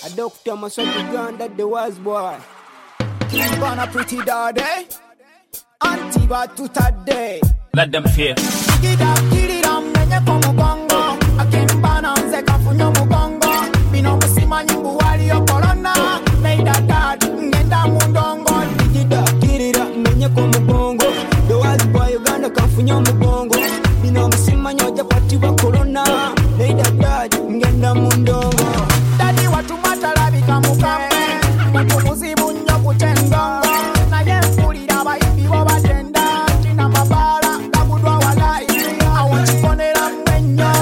A doctor must have begun that the was boy. Born a pretty daddy. Antiba tutade. Let them fear. Kirira menye kwa mugongo. Akimbana nze kafunyo mugongo. Bino musima nyimbu wali yo corona. Neida dad ngenda mundongo. Kirira menye kwa mugongo. The was boy Uganda kafunyo mugongo. Bino musima nyoja kwatiwa corona. Neida dad ngenda mundongo. Dadi watu matalabika mukambe. Watu muzibu nyo kutengongo. Na ye mpulira abayimbi bo batenda. Tina mabala kabudwa walai. Awachikonera mwenyo.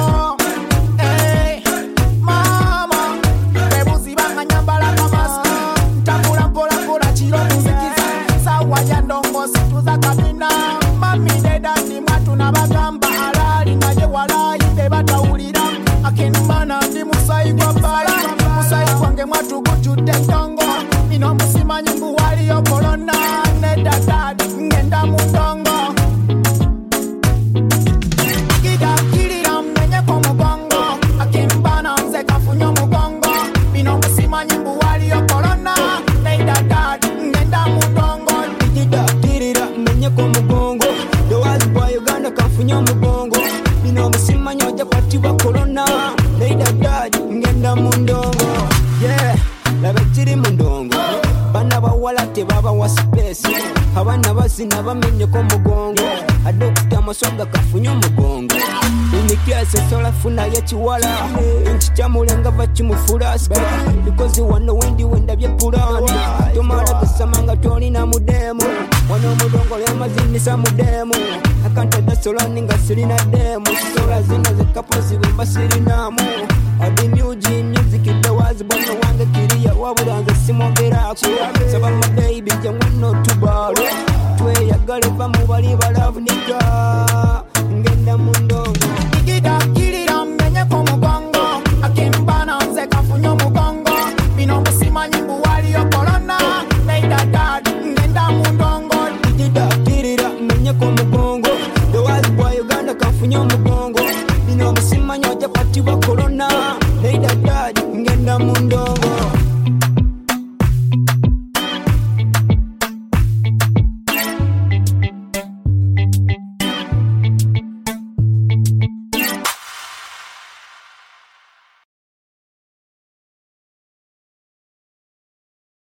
Mama bebuzi banga nyambala kamaski. Ntambula mpola mpola chiro muzikiza. Sawa ya ndongo situ za kabina. Mami dedani mwatu na bagamba. Alali na je walai bebatawulira. Akenimana ndi musayi kwa bala. Musayi kwange mwatu kuchute ndongo. Ino musima nyimbu wali yo corona. Neda dad ngenda mundongo. Kirira menye kwa mugongo. Akimbana nze kafunyo mugongo. Ino musima nyimbu wali yo corona. Neda dad ngenda mundongo. Kirira menye kwa mugongo. The was boy Uganda kafunyo mugongo. Bino musima nyoja kwatiwa corona. Neida dad ngenda mundongo. Yeah, laba kiri mundongo. Bana bawala tebaba wa space. Abana bazina bamenye ko mugongo. A doctor masonga kafunyo mugongo. Imikiase sola funa ya chiwala. Inchicha mulenga bachimufulaska. Because wano wendi wenda bye pulani. Tomala kusamanga toli na mudemo. Wano mudongo le mazinisa mudemo. Akanta da sola ninga sirina demo. Sola zina zekapozi bemba sirinamu. Adi music the was bono wanga kiriya waburanza simogera ku. Saba my baby jangwino tubalo. Twe yagale va mu bali balavunika. Ngenda mundongo. Kirira menye kwa mugongo. Akimbana nze kafunyo mugongo. Bino musima nyimbu wali yo corona. Neida dad ngenda mundongo. Kirira menye kwa mugongo. The was boy Uganda kafunyo mugongo. Bino musima nyoja kwatiwa corona. Neida dad ngenda mundongo.